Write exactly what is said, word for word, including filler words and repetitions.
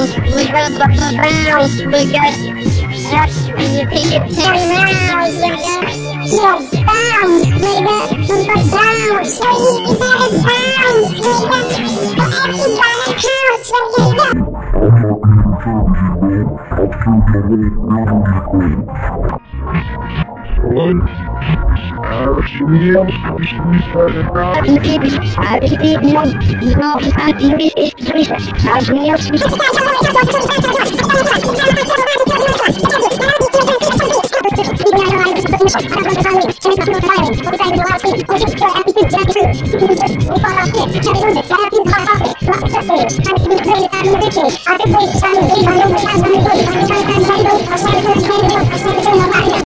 we got the Browns, we got yes, you pick it ten rounds, we got the Browns, we got the Browns, so you got the Browns, we got the everybody counts, we got I